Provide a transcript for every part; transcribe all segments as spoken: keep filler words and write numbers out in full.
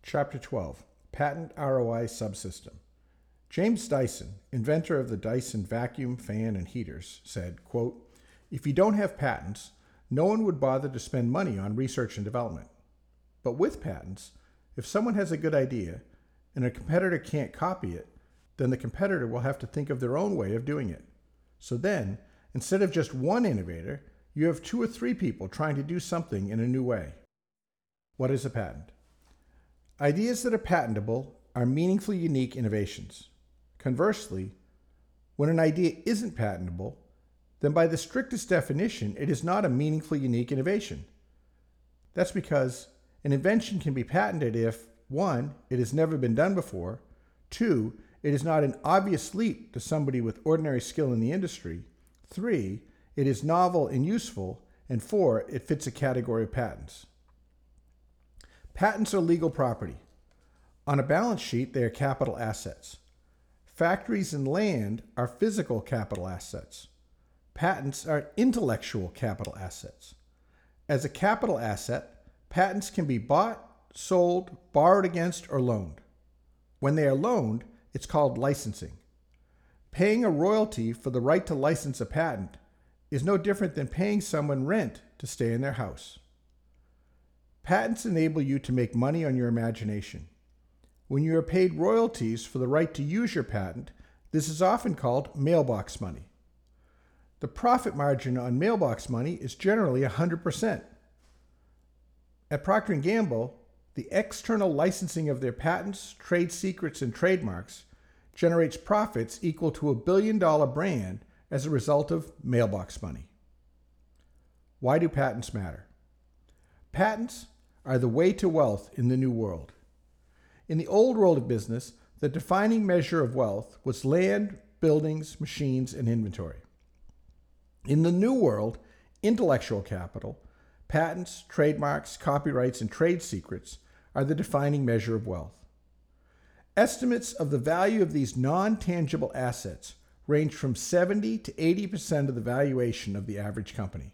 Chapter twelve, Patent R O I Subsystem. James Dyson, inventor of the Dyson vacuum, fan, and heaters, said, quote, "If you don't have patents, no one would bother to spend money on research and development. But with patents, if someone has a good idea and a competitor can't copy it, then the competitor will have to think of their own way of doing it. So then, instead of just one innovator, you have two or three people trying to do something in a new way." What is a patent? Ideas that are patentable are meaningfully unique innovations. Conversely, when an idea isn't patentable, then by the strictest definition, it is not a meaningfully unique innovation. That's because an invention can be patented if, one, it has never been done before, two, it is not an obvious leap to somebody with ordinary skill in the industry, three, it is novel and useful, and four, it fits a category of patents. Patents are legal property. On a balance sheet, they are capital assets. Factories and land are physical capital assets. Patents are intellectual capital assets. As a capital asset, patents can be bought, sold, borrowed against, or loaned. When they are loaned, it's called licensing. Paying a royalty for the right to license a patent is no different than paying someone rent to stay in their house. Patents enable you to make money on your imagination. When you are paid royalties for the right to use your patent, this is often called mailbox money. The profit margin on mailbox money is generally one hundred percent. At Procter and Gamble, the external licensing of their patents, trade secrets, and trademarks generates profits equal to a billion-dollar brand as a result of mailbox money. Why do patents matter? Patents are the way to wealth in the new world. In the old world of business, the defining measure of wealth was land, buildings, machines, and inventory. In the new world, intellectual capital, patents, trademarks, copyrights, and trade secrets are the defining measure of wealth. Estimates of the value of these non-tangible assets range from seventy to eighty percent of the valuation of the average company.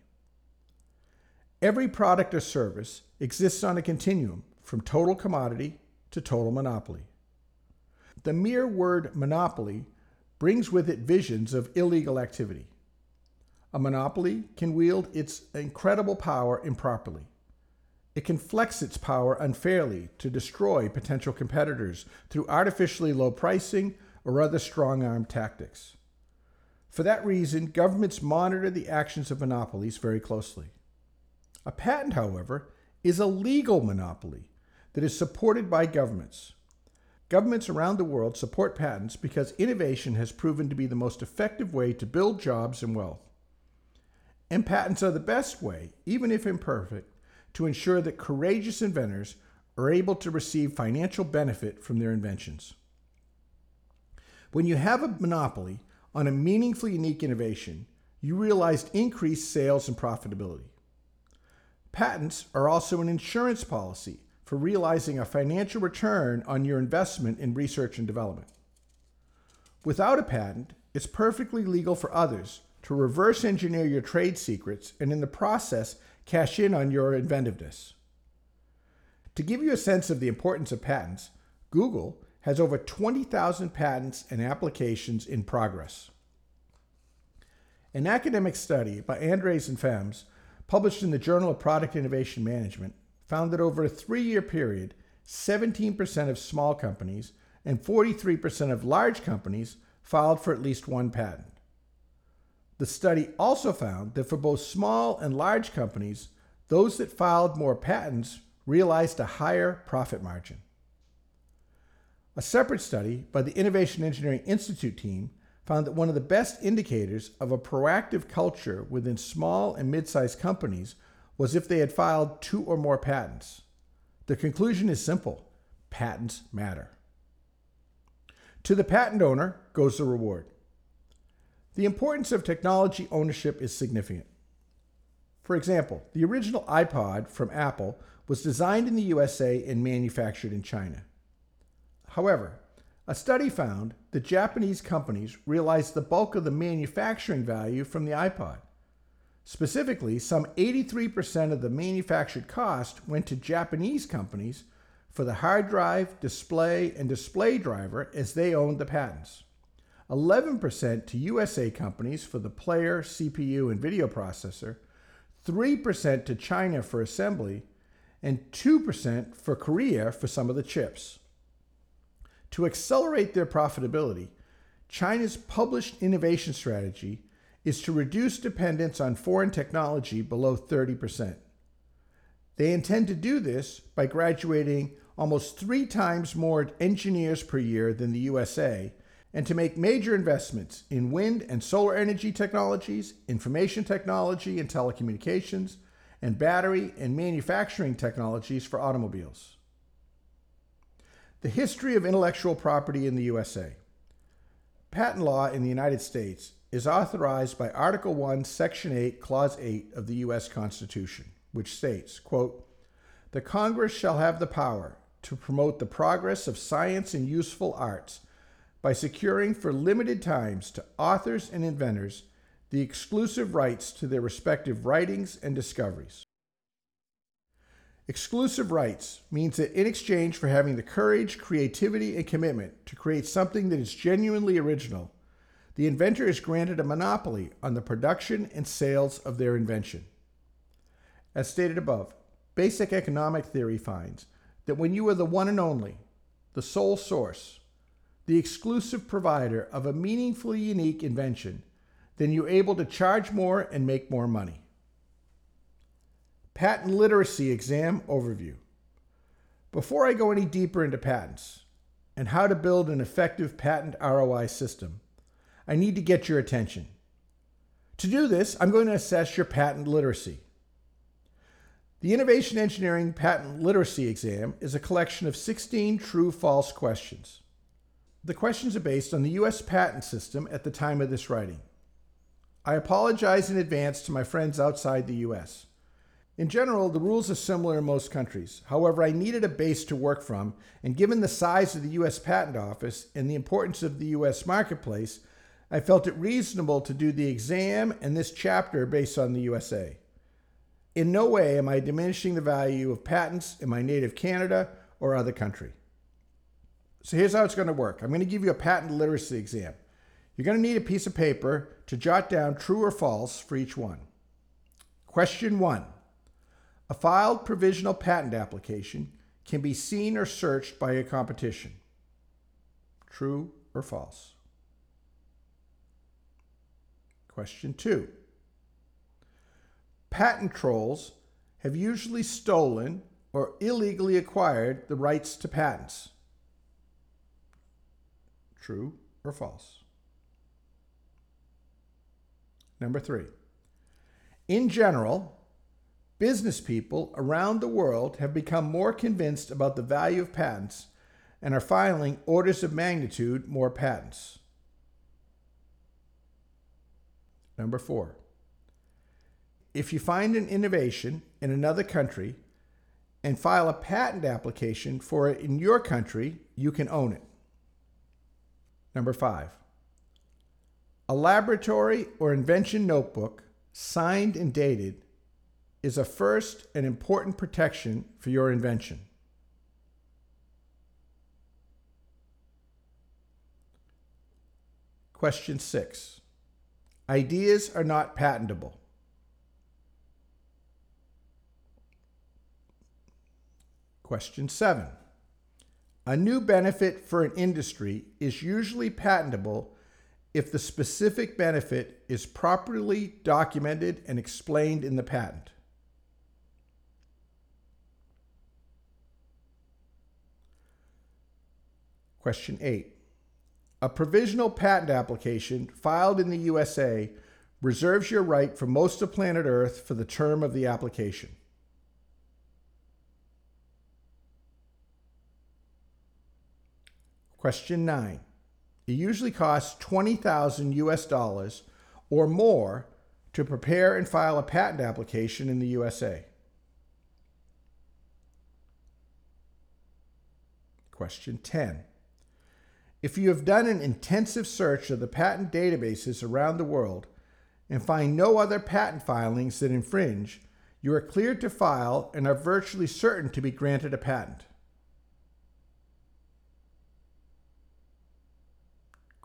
Every product or service exists on a continuum from total commodity to total monopoly. The mere word monopoly brings with it visions of illegal activity. A monopoly can wield its incredible power improperly. It can flex its power unfairly to destroy potential competitors through artificially low pricing or other strong-arm tactics. For that reason, governments monitor the actions of monopolies very closely. A patent, however, is a legal monopoly that is supported by governments. Governments around the world support patents because innovation has proven to be the most effective way to build jobs and wealth. And patents are the best way, even if imperfect, to ensure that courageous inventors are able to receive financial benefit from their inventions. When you have a monopoly on a meaningfully unique innovation, you realize increased sales and profitability. Patents are also an insurance policy for realizing a financial return on your investment in research and development. Without a patent, it's perfectly legal for others to reverse engineer your trade secrets and in the process cash in on your inventiveness. To give you a sense of the importance of patents, Google has over twenty thousand patents and applications in progress. An academic study by Andres and Fems, published in the Journal of Product Innovation Management, found that over a three-year period, seventeen percent of small companies and forty-three percent of large companies filed for at least one patent. The study also found that for both small and large companies, those that filed more patents realized a higher profit margin. A separate study by the Innovation Engineering Institute team found that one of the best indicators of a proactive culture within small and mid-sized companies was if they had filed two or more patents. The conclusion is simple: patents matter. To the patent owner goes the reward. The importance of technology ownership is significant. For example, the original iPod from Apple was designed in the U S A and manufactured in China. However, a study found that Japanese companies realized the bulk of the manufacturing value from the iPod. Specifically, some eighty-three percent of the manufactured cost went to Japanese companies for the hard drive, display, and display driver as they owned the patents, eleven percent to U S A companies for the player, C P U, and video processor, three percent to China for assembly, and two percent for Korea for some of the chips. To accelerate their profitability, China's published innovation strategy is to reduce dependence on foreign technology below thirty percent. They intend to do this by graduating almost three times more engineers per year than the U S A, and to make major investments in wind and solar energy technologies, information technology and telecommunications, and battery and manufacturing technologies for automobiles. The history of intellectual property in the U S A. Patent law in the United States is authorized by Article one, Section eight, Clause eight of the U S Constitution, which states, quote, "The Congress shall have the power to promote the progress of science and useful arts by securing for limited times to authors and inventors the exclusive rights to their respective writings and discoveries." Exclusive rights means that in exchange for having the courage, creativity, and commitment to create something that is genuinely original, the inventor is granted a monopoly on the production and sales of their invention. As stated above, basic economic theory finds that when you are the one and only, the sole source, the exclusive provider of a meaningfully unique invention, then you're able to charge more and make more money. Patent literacy exam overview. Before I go any deeper into patents and how to build an effective patent R O I system, I need to get your attention. To do this, I'm going to assess your patent literacy. The Innovation Engineering Patent Literacy Exam is a collection of sixteen true-false questions. The questions are based on the U S patent system at the time of this writing. I apologize in advance to my friends outside the U S. In general, the rules are similar in most countries. However, I needed a base to work from, and given the size of the U S Patent Office and the importance of the U S marketplace, I felt it reasonable to do the exam and this chapter based on the U S A. In no way am I diminishing the value of patents in my native Canada or other country. So here's how it's going to work. I'm going to give you a patent literacy exam. You're going to need a piece of paper to jot down true or false for each one. Question one. A filed provisional patent application can be seen or searched by a competition. True or false? Question two. Patent trolls have usually stolen or illegally acquired the rights to patents. True or false? Number three. In general, business people around the world have become more convinced about the value of patents and are filing orders of magnitude more patents. Number four. If you find an innovation in another country and file a patent application for it in your country, you can own it. Number five. A laboratory or invention notebook, signed and dated, is a first and important protection for your invention. Question six. Ideas are not patentable. Question seven. A new benefit for an industry is usually patentable if the specific benefit is properly documented and explained in the patent. Question eight. A provisional patent application filed in the U S A reserves your right for most of planet Earth for the term of the application. Question nine. It usually costs twenty thousand U S dollars or more to prepare and file a patent application in the U S A. Question ten. If you have done an intensive search of the patent databases around the world and find no other patent filings that infringe, you are cleared to file and are virtually certain to be granted a patent.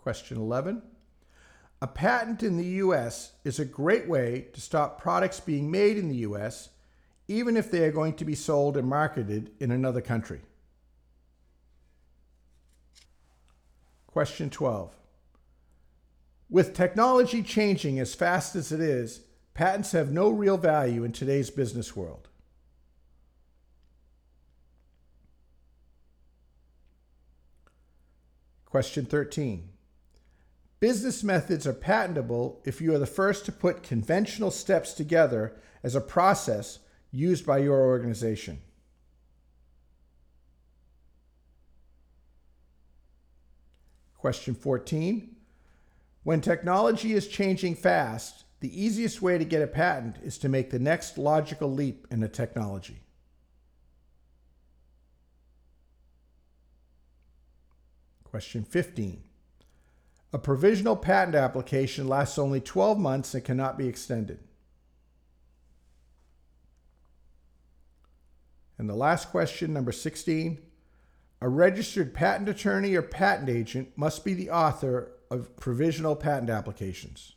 Question eleven. A patent in the U S is a great way to stop products being made in the U S, even if they are going to be sold and marketed in another country. Question twelve. With technology changing as fast as it is, patents have no real value in today's business world. Question thirteen. Business methods are patentable if you are the first to put conventional steps together as a process used by your organization. Question fourteen. When technology is changing fast, the easiest way to get a patent is to make the next logical leap in the technology. Question fifteen. A provisional patent application lasts only twelve months and cannot be extended. And the last question, number sixteen. A registered patent attorney or patent agent must be the author of provisional patent applications.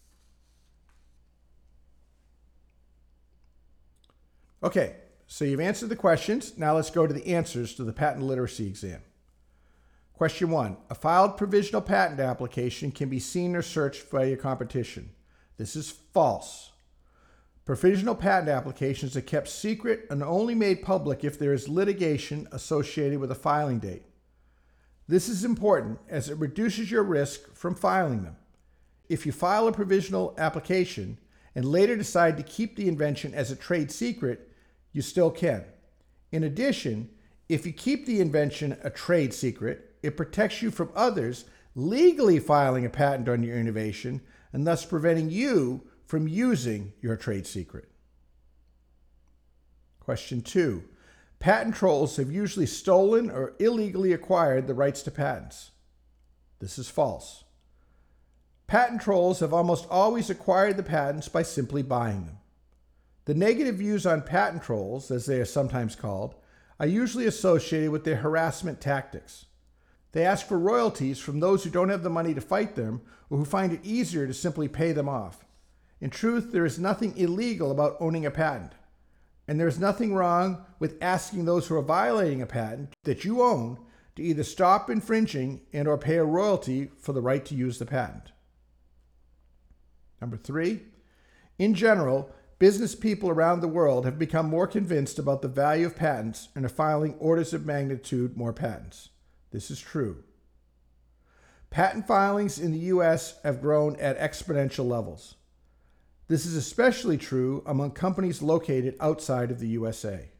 Okay, so you've answered the questions. Now let's go to the answers to the patent literacy exam. Question one. A filed provisional patent application can be seen or searched by your competition. This is false. Provisional patent applications are kept secret and only made public if there is litigation associated with a filing date. This is important as it reduces your risk from filing them. If you file a provisional application and later decide to keep the invention as a trade secret, you still can. In addition, if you keep the invention a trade secret, it protects you from others legally filing a patent on your innovation and thus preventing you from using your trade secret. Question two. Patent trolls have usually stolen or illegally acquired the rights to patents. This is false. Patent trolls have almost always acquired the patents by simply buying them. The negative views on patent trolls, as they are sometimes called, are usually associated with their harassment tactics. They ask for royalties from those who don't have the money to fight them or who find it easier to simply pay them off. In truth, there is nothing illegal about owning a patent, and there is nothing wrong with asking those who are violating a patent that you own to either stop infringing and or pay a royalty for the right to use the patent. Number three, in general, business people around the world have become more convinced about the value of patents and are filing orders of magnitude more patents. This is true. Patent filings in the U S have grown at exponential levels. This is especially true among companies located outside of the U S A.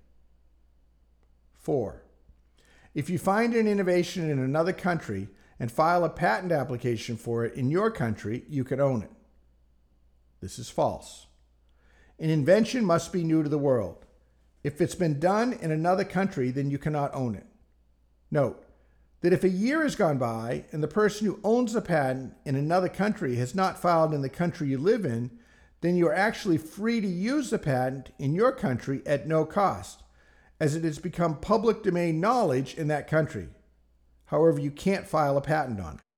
Four, if you find an innovation in another country and file a patent application for it in your country, you can own it. This is false. An invention must be new to the world. If it's been done in another country, then you cannot own it. Note that if a year has gone by and the person who owns the patent in another country has not filed in the country you live in, then you are actually free to use the patent in your country at no cost, as it has become public domain knowledge in that country. However, you can't file a patent on it.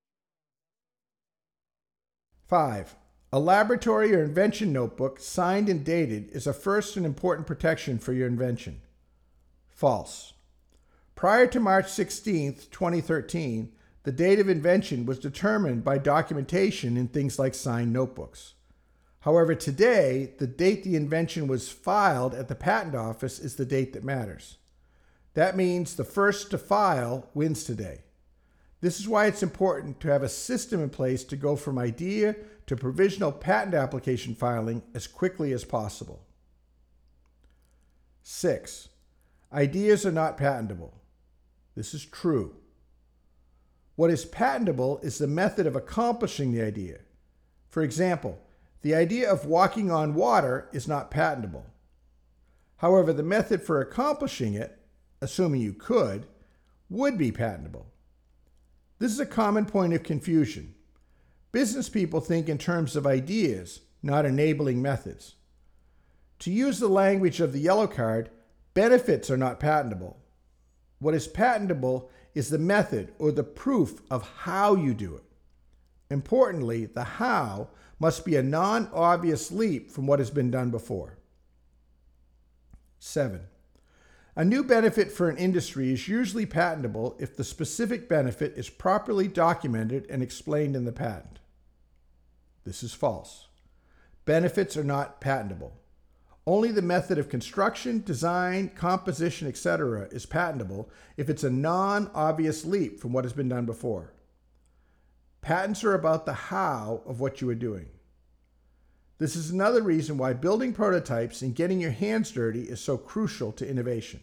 Five, a laboratory or invention notebook signed and dated is a first and important protection for your invention. False. Prior to March sixteenth, twenty thirteen, the date of invention was determined by documentation in things like signed notebooks. However, today, the date the invention was filed at the patent office is the date that matters. That means the first to file wins today. This is why it's important to have a system in place to go from idea to provisional patent application filing as quickly as possible. Six, ideas are not patentable. This is true. What is patentable is the method of accomplishing the idea. For example, the idea of walking on water is not patentable. However, the method for accomplishing it, assuming you could, would be patentable. This is a common point of confusion. Business people think in terms of ideas, not enabling methods. To use the language of the yellow card, benefits are not patentable. What is patentable is the method or the proof of how you do it. Importantly, the how must be a non-obvious leap from what has been done before. Seven, a new benefit for an industry is usually patentable if the specific benefit is properly documented and explained in the patent. This is false. Benefits are not patentable. Only the method of construction, design, composition, et cetera is patentable if it's a non-obvious leap from what has been done before. Patents are about the how of what you are doing. This is another reason why building prototypes and getting your hands dirty is so crucial to innovation.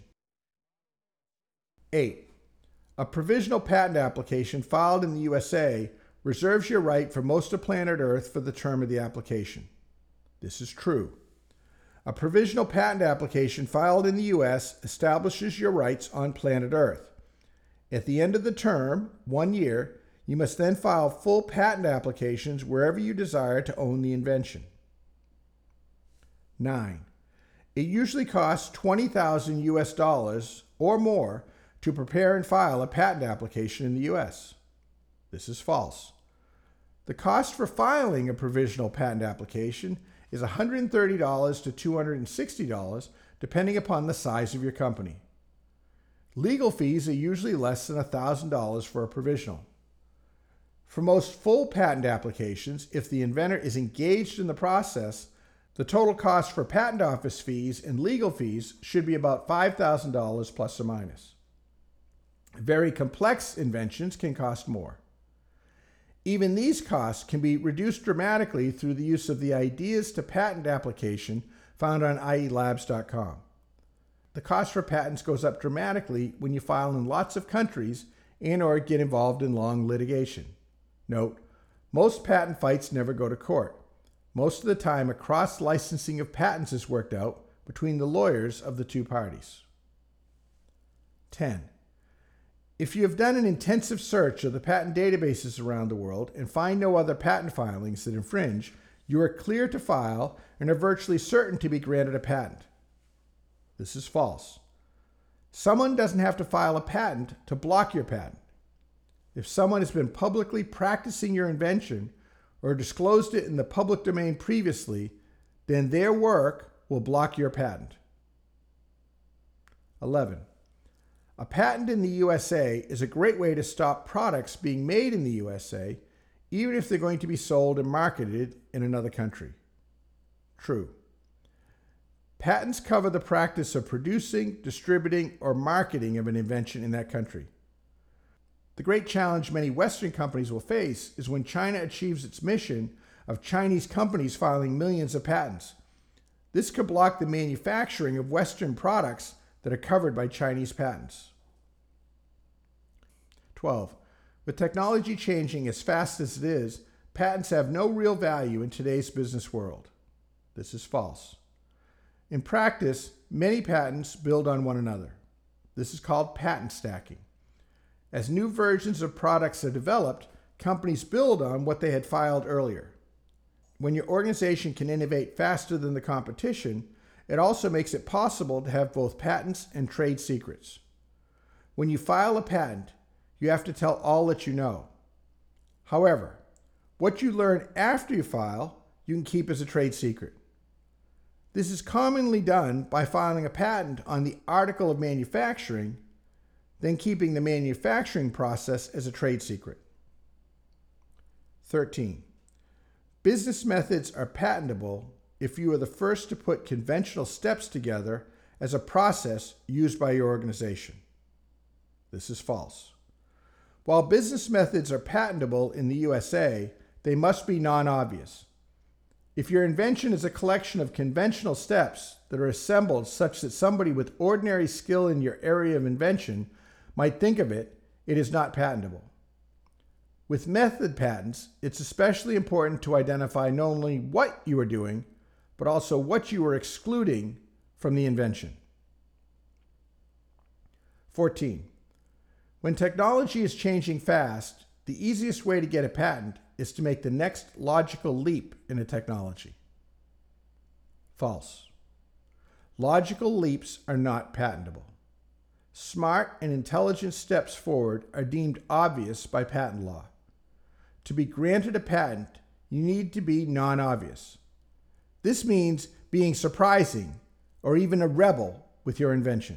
Eight, a provisional patent application filed in the U S A reserves your right for most of planet Earth for the term of the application. This is true. A provisional patent application filed in the U S establishes your rights on planet Earth. At the end of the term, one year, you must then file full patent applications wherever you desire to own the invention. Nine, it usually costs twenty thousand U S dollars or more to prepare and file a patent application in the U S. This is false. The cost for filing a provisional patent application is one hundred thirty dollars to two hundred sixty dollars, depending upon the size of your company. Legal fees are usually less than one thousand dollars for a provisional. For most full patent applications, if the inventor is engaged in the process, the total cost for patent office fees and legal fees should be about five thousand dollars plus or minus. Very complex inventions can cost more. Even these costs can be reduced dramatically through the use of the Ideas to Patent application found on I E labs dot com. The cost for patents goes up dramatically when you file in lots of countries and or get involved in long litigation. Note, most patent fights never go to court. Most of the time, a cross-licensing of patents is worked out between the lawyers of the two parties. ten. If you have done an intensive search of the patent databases around the world and find no other patent filings that infringe, you are clear to file and are virtually certain to be granted a patent. This is false. Someone doesn't have to file a patent to block your patent. If someone has been publicly practicing your invention or disclosed it in the public domain previously, then their work will block your patent. eleven. A patent in the U S A is a great way to stop products being made in the U S A, even if they're going to be sold and marketed in another country. True. Patents cover the practice of producing, distributing, or marketing of an invention in that country. The great challenge many Western companies will face is when China achieves its mission of Chinese companies filing millions of patents. This could block the manufacturing of Western products that are covered by Chinese patents. twelve. With technology changing as fast as it is, patents have no real value in today's business world. This is false. In practice, many patents build on one another. This is called patent stacking. As new versions of products are developed, companies build on what they had filed earlier. When your organization can innovate faster than the competition, it also makes it possible to have both patents and trade secrets. When you file a patent, you have to tell all that you know. However, what you learn after you file, you can keep as a trade secret. This is commonly done by filing a patent on the article of manufacturing, then keeping the manufacturing process as a trade secret. thirteen. Business methods are patentable if you are the first to put conventional steps together as a process used by your organization. This is false. While business methods are patentable in the U S A, they must be non-obvious. If your invention is a collection of conventional steps that are assembled such that somebody with ordinary skill in your area of invention might think of it, it is not patentable. With method patents, it's especially important to identify not only what you are doing, but also what you are excluding from the invention. fourteen. When technology is changing fast, the easiest way to get a patent is to make the next logical leap in a technology. False. Logical leaps are not patentable. Smart and intelligent steps forward are deemed obvious by patent law. to be granted a patent, you need to be non-obvious. This means being surprising or even a rebel with your invention.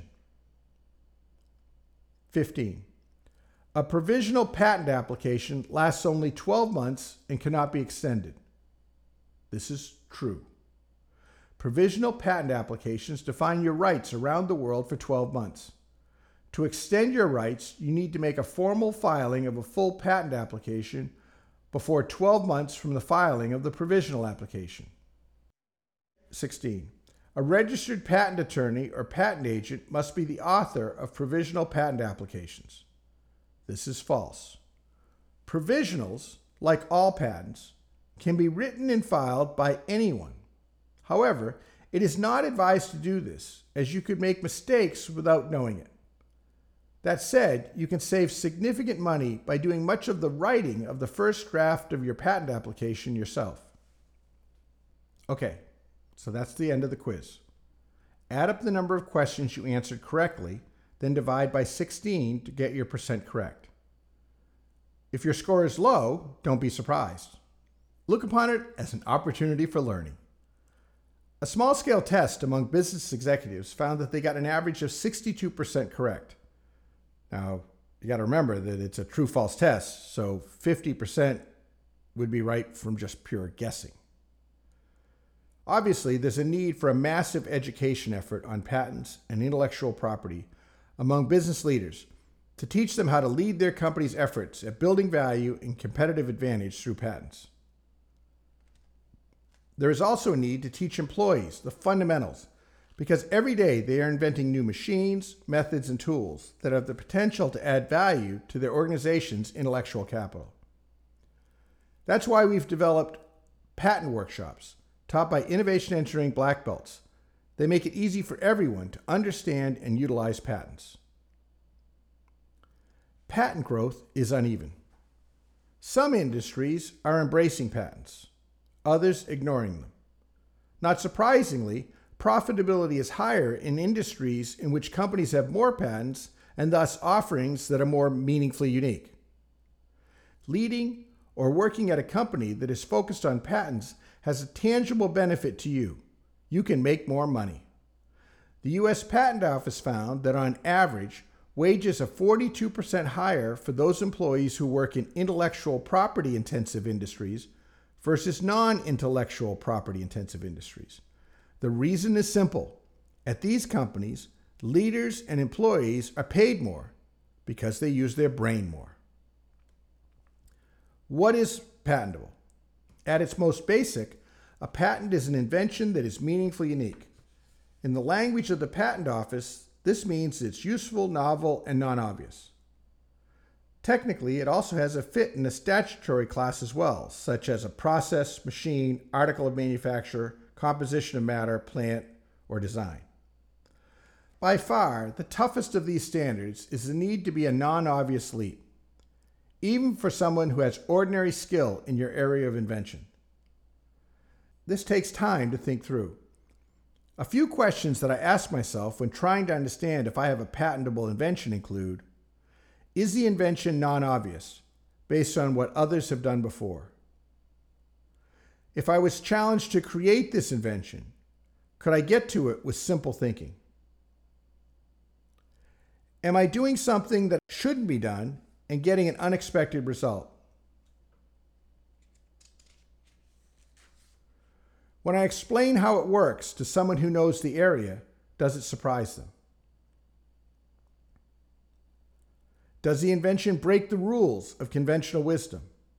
fifteen. A provisional patent application lasts only twelve months and cannot be extended. This is true. Provisional patent applications define your rights around the world for twelve months. To extend your rights, you need to make a formal filing of a full patent application before twelve months from the filing of the provisional application. sixteen. A registered patent attorney or patent agent must be the author of provisional patent applications. This is false. Provisionals, like all patents, can be written and filed by anyone. However, it is not advised to do this, as you could make mistakes without knowing it. That said, you can save significant money by doing much of the writing of the first draft of your patent application yourself. Okay, so that's the end of the quiz. Add up the number of questions you answered correctly, then divide by sixteen to get your percent correct. If your score is low, don't be surprised. Look upon it as an opportunity for learning. A small-scale test among business executives found that they got an average of sixty-two percent correct. Now, you got to remember that it's a true-false test, so fifty percent would be right from just pure guessing. Obviously, there's a need for a massive education effort on patents and intellectual property among business leaders to teach them how to lead their company's efforts at building value and competitive advantage through patents. There is also a need to teach employees the fundamentals, because every day they are inventing new machines, methods, and tools that have the potential to add value to their organization's intellectual capital. That's why we've developed patent workshops taught by innovation engineering black belts. They make it easy for everyone to understand and utilize patents. Patent growth is uneven. Some industries are embracing patents, others ignoring them. Not surprisingly, profitability is higher in industries in which companies have more patents and thus offerings that are more meaningfully unique. Leading or working at a company that is focused on patents has a tangible benefit to you. You can make more money. The U S Patent Office found that on average, wages are forty-two percent higher for those employees who work in intellectual property intensive industries versus non-intellectual property intensive industries. The reason is simple. At these companies, leaders and employees are paid more because they use their brain more. What is patentable? At its most basic, a patent is an invention that is meaningfully unique. In the language of the Patent Office, this means it's useful, novel, and non-obvious. Technically, it also has a fit in a statutory class as well, such as a process, machine, article of manufacture, composition of matter, plant, or design. By far, the toughest of these standards is the need to be a non-obvious leap, even for someone who has ordinary skill in your area of invention. This takes time to think through. A few questions that I ask myself when trying to understand if I have a patentable invention include: is the invention non-obvious, based on what others have done before? If I was challenged to create this invention, could I get to it with simple thinking? Am I doing something that shouldn't be done and getting an unexpected result? When I explain how it works to someone who knows the area, does it surprise them? Does the invention break the rules of conventional wisdom?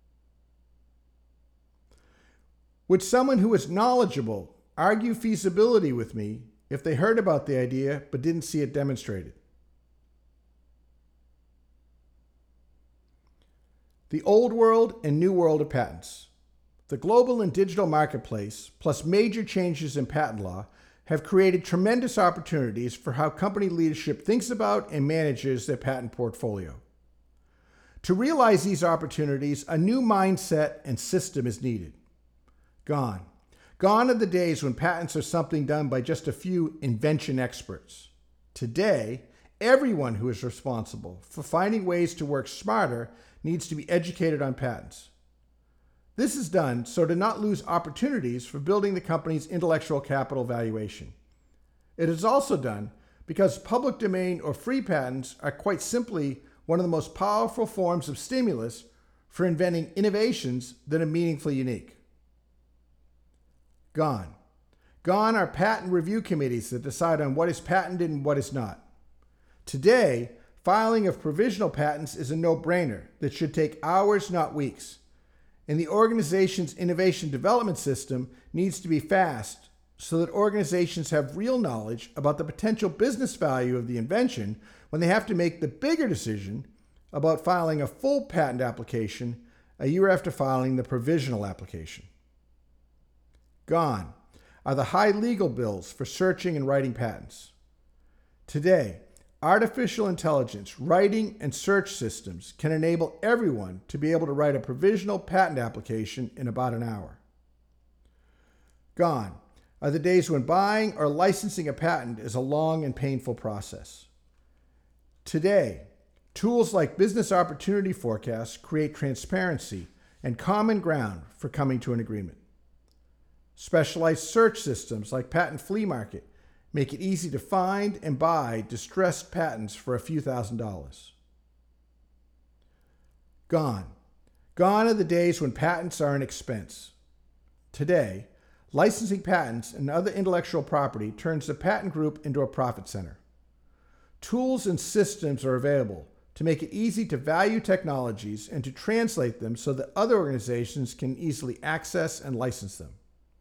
Would someone who is knowledgeable argue feasibility with me if they heard about the idea but didn't see it demonstrated? The old world and new world of patents. The global and digital marketplace, plus major changes in patent law, have created tremendous opportunities for how company leadership thinks about and manages their patent portfolio. To realize these opportunities, a new mindset and system is needed. Gone. Gone are the days when patents are something done by just a few invention experts. Today, everyone who is responsible for finding ways to work smarter needs to be educated on patents. This is done so to not lose opportunities for building the company's intellectual capital valuation. It is also done because public domain or free patents are quite simply one of the most powerful forms of stimulus for inventing innovations that are meaningfully unique. Gone. Gone are patent review committees that decide on what is patented and what is not. Today, filing of provisional patents is a no-brainer that should take hours, not weeks. And the organization's innovation development system needs to be fast so that organizations have real knowledge about the potential business value of the invention when they have to make the bigger decision about filing a full patent application a year after filing the provisional application. Gone are the high legal bills for searching and writing patents. Today, artificial intelligence writing and search systems can enable everyone to be able to write a provisional patent application in about an hour. Gone are the days when buying or licensing a patent is a long and painful process. Today, tools like business opportunity forecasts create transparency and common ground for coming to an agreement. Specialized search systems like Patent Flea Market make it easy to find and buy distressed patents for a few thousand dollars. Gone. Gone are the days when patents are an expense. Today, licensing patents and other intellectual property turns the patent group into a profit center. Tools and systems are available to make it easy to value technologies and to translate them so that other organizations can easily access and license them.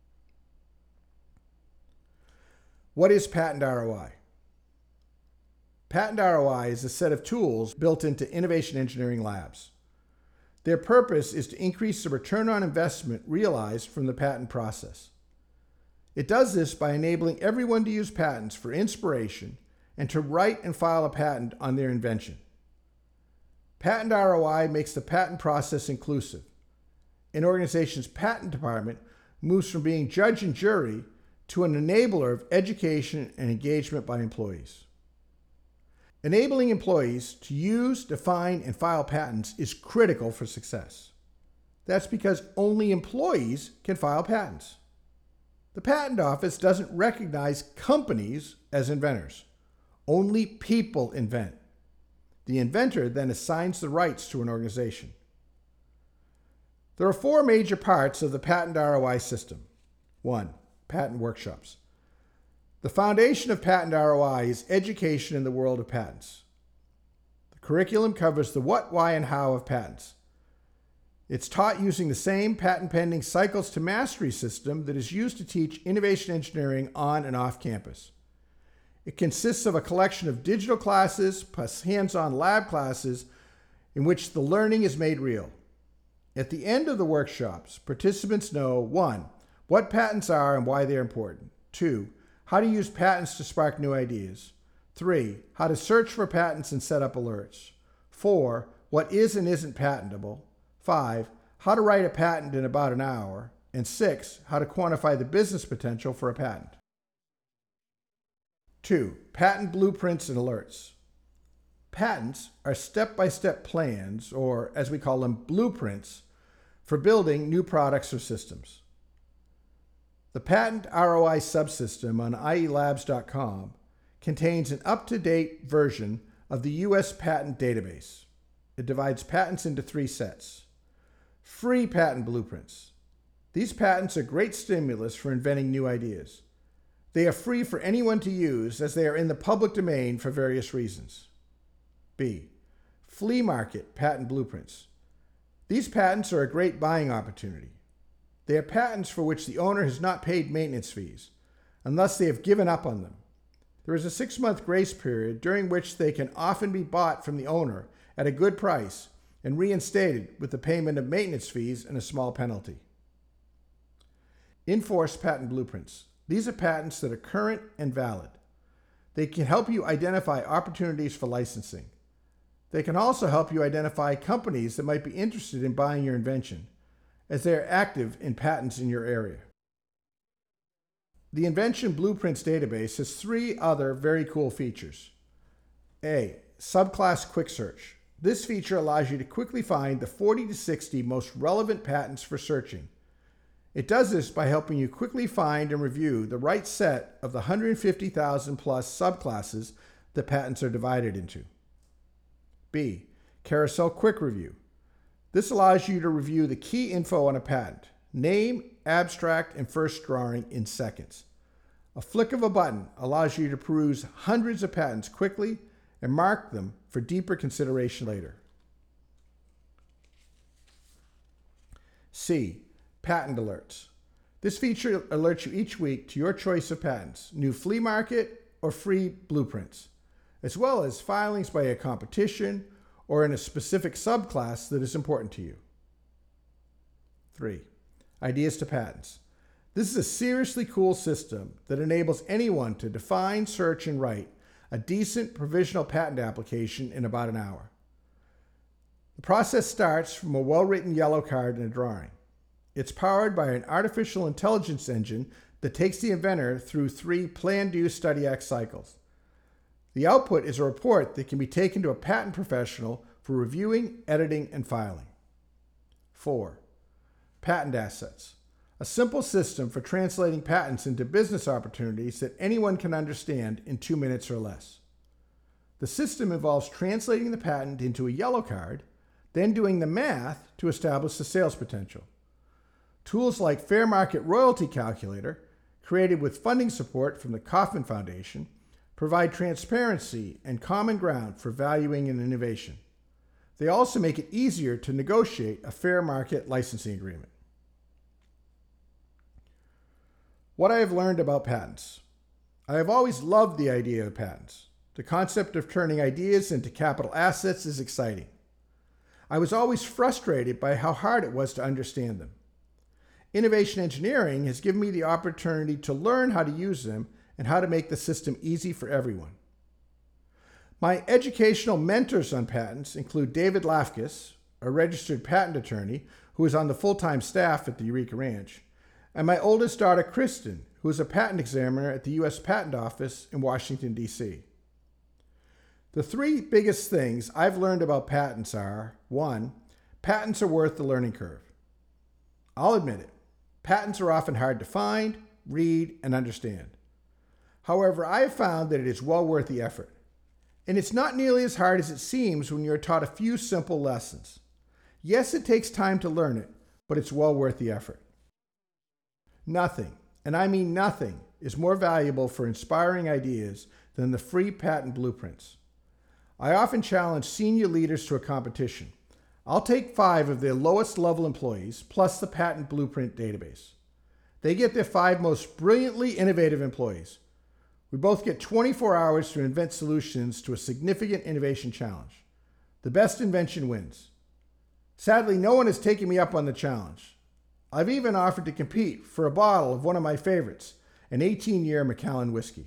What is Patent R O I? Patent R O I is a set of tools built into innovation engineering labs. Their purpose is to increase the return on investment realized from the patent process. It does this by enabling everyone to use patents for inspiration and to write and file a patent on their invention. Patent R O I makes the patent process inclusive. An organization's patent department moves from being judge and jury to an enabler of education and engagement by employees. Enabling employees to use, define, and file patents is critical for success. That's because only employees can file patents. The Patent Office doesn't recognize companies as inventors. Only people invent. The inventor then assigns the rights to an organization. There are four major parts of the Patent R O I system. One, patent workshops. The foundation of Patent R O I is education in the world of patents. The curriculum covers the what, why, and how of patents. It's taught using the same patent pending cycles to mastery system that is used to teach innovation engineering on and off campus. It consists of a collection of digital classes plus hands-on lab classes in which the learning is made real. At the end of the workshops, participants know, one, what patents are and why they're important. Two, how to use patents to spark new ideas. Three, how to search for patents and set up alerts. Four, what is and isn't patentable. Five, how to write a patent in about an hour. And six, how to quantify the business potential for a patent. Two, patent blueprints and alerts. Patents are step-by-step plans, or as we call them, blueprints, for building new products or systems. The Patent R O I subsystem on I E labs dot com contains an up-to-date version of the U S Patent Database. It divides patents into three sets. Free patent blueprints. These patents are great stimulus for inventing new ideas. They are free for anyone to use as they are in the public domain for various reasons. B. Flea market patent blueprints. These patents are a great buying opportunity. They are patents for which the owner has not paid maintenance fees, unless they have given up on them. There is a six-month grace period during which they can often be bought from the owner at a good price and reinstated with the payment of maintenance fees and a small penalty. Enforced patent blueprints. These are patents that are current and valid. They can help you identify opportunities for licensing. They can also help you identify companies that might be interested in buying your invention, as they are active in patents in your area. The Invention Blueprints database has three other very cool features. A. Subclass Quick Search. This feature allows you to quickly find the forty to sixty most relevant patents for searching. It does this by helping you quickly find and review the right set of the one hundred fifty thousand plus subclasses the patents are divided into. B. Carousel Quick Review. This allows you to review the key info on a patent, name, abstract, and first drawing in seconds. A flick of a button allows you to peruse hundreds of patents quickly and mark them for deeper consideration later. C. Patent Alerts. This feature alerts you each week to your choice of patents, new flea market or free blueprints, as well as filings by a competition or in a specific subclass that is important to you. Three. Ideas to Patents. This is a seriously cool system that enables anyone to define, search, and write a decent provisional patent application in about an hour. The process starts from a well-written yellow card and a drawing. It's powered by an artificial intelligence engine that takes the inventor through three Plan, Do, Study, Act cycles. The output is a report that can be taken to a patent professional for reviewing, editing, and filing. Four. Patent Assets. A simple system for translating patents into business opportunities that anyone can understand in two minutes or less. The system involves translating the patent into a yellow card, then doing the math to establish the sales potential. Tools like Fair Market Royalty Calculator, created with funding support from the Kauffman Foundation, provide transparency and common ground for valuing an innovation. They also make it easier to negotiate a fair market licensing agreement. What I have learned about patents. I have always loved the idea of patents. The concept of turning ideas into capital assets is exciting. I was always frustrated by how hard it was to understand them. Innovation engineering has given me the opportunity to learn how to use them and how to make the system easy for everyone. My educational mentors on patents include David Lafkis, a registered patent attorney who is on the full-time staff at the Eureka Ranch, and my oldest daughter, Kristen, who is a patent examiner at the U S Patent Office in Washington, D C The three biggest things I've learned about patents are, one, patents are worth the learning curve. I'll admit it, patents are often hard to find, read, and understand. However, I have found that it is well worth the effort. And it's not nearly as hard as it seems when you're taught a few simple lessons. Yes, it takes time to learn it, but it's well worth the effort. Nothing, and I mean nothing, is more valuable for inspiring ideas than the free patent blueprints. I often challenge senior leaders to a competition. I'll take five of their lowest level employees plus the patent blueprint database. They get their five most brilliantly innovative employees. We both get twenty-four hours to invent solutions to a significant innovation challenge. The best invention wins. Sadly, no one has taken me up on the challenge. I've even offered to compete for a bottle of one of my favorites, an eighteen-year Macallan whiskey.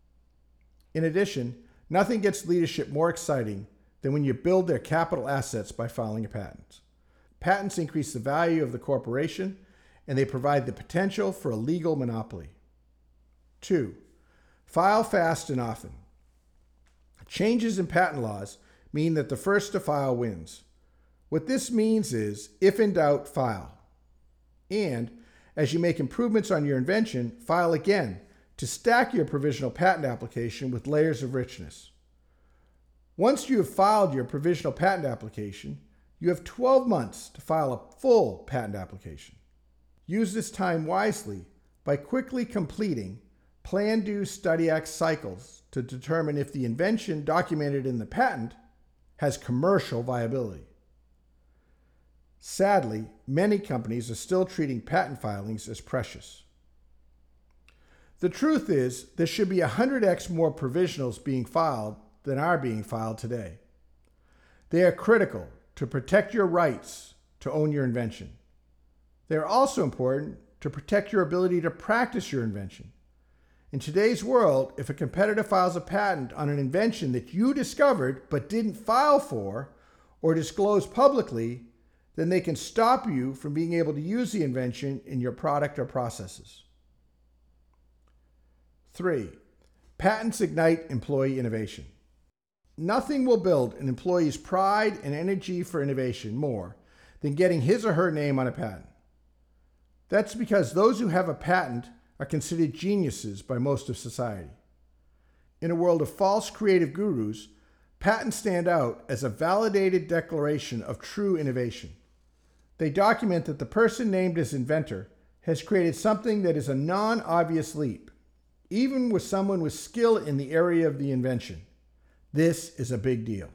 In addition, nothing gets leadership more exciting than when you build their capital assets by filing a patent. Patents increase the value of the corporation, and they provide the potential for a legal monopoly. Two, file fast and often. Changes in patent laws mean that the first to file wins. What this means is, if in doubt, file. And as you make improvements on your invention, file again to stack your provisional patent application with layers of richness. Once you have filed your provisional patent application, you have twelve months to file a full patent application. Use this time wisely by quickly completing Plan, Do, Study, Act cycles to determine if the invention documented in the patent has commercial viability. Sadly, many companies are still treating patent filings as precious. The truth is, there should be one hundred x more provisionals being filed than are being filed today. They are critical to protect your rights to own your invention. They are also important to protect your ability to practice your invention. In today's world, if a competitor files a patent on an invention that you discovered but didn't file for or disclose publicly, then they can stop you from being able to use the invention in your product or processes. Three, patents ignite employee innovation. Nothing will build an employee's pride and energy for innovation more than getting his or her name on a patent. That's because those who have a patent are considered geniuses by most of society. In a world of false creative gurus, patents stand out as a validated declaration of true innovation. They document that the person named as inventor has created something that is a non-obvious leap, even with someone with skill in the area of the invention. This is a big deal.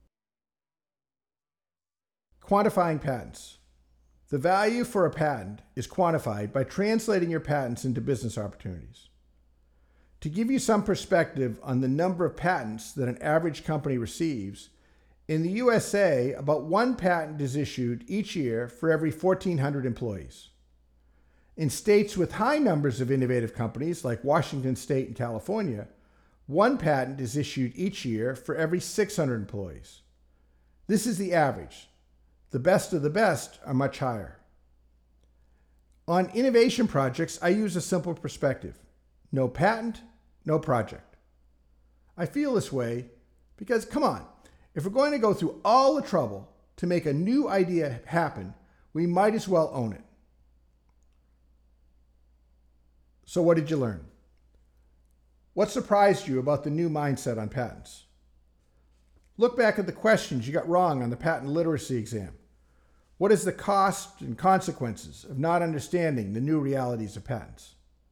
Quantifying patents. The value for a patent is quantified by translating your patents into business opportunities. To give you some perspective on the number of patents that an average company receives, in the U S A, about one patent is issued each year for every fourteen hundred employees. In states with high numbers of innovative companies, like Washington State and California, one patent is issued each year for every six hundred employees. This is the average. The best of the best are much higher. On innovation projects, I use a simple perspective. No patent, no project. I feel this way because, come on, if we're going to go through all the trouble to make a new idea happen, we might as well own it. So what did you learn? What surprised you about the new mindset on patents? Look back at the questions you got wrong on the patent literacy exam. What is the cost and consequences of not understanding the new realities of patents?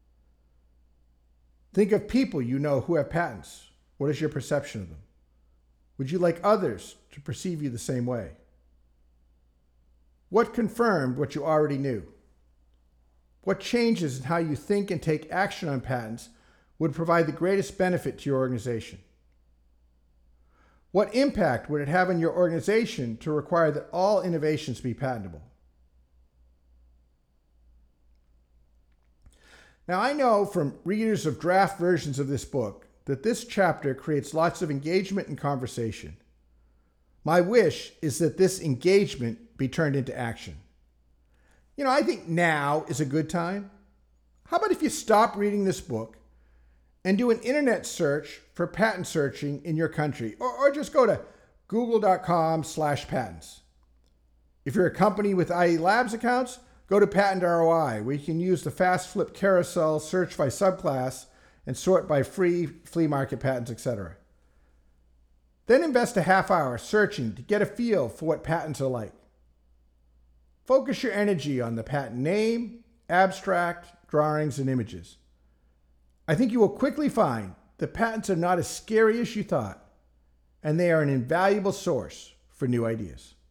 Think of people you know who have patents. What is your perception of them? Would you like others to perceive you the same way? What confirmed what you already knew? What changes in how you think and take action on patents would provide the greatest benefit to your organization? What impact would it have on your organization to require that all innovations be patentable? Now, I know from readers of draft versions of this book that this chapter creates lots of engagement and conversation. My wish is that this engagement be turned into action. You know, I think now is a good time. How about if you stop reading this book and do an internet search for patent searching in your country, or, or just go to google.com slash patents. If you're a company with I E Labs accounts, go to Patent R O I, where you can use the fast flip carousel, search by subclass, and sort by free, flea market patents, et cetera. Then invest a half hour searching to get a feel for what patents are like. Focus your energy on the patent name, abstract, drawings, and images. I think you will quickly find that patents are not as scary as you thought, and they are an invaluable source for new ideas.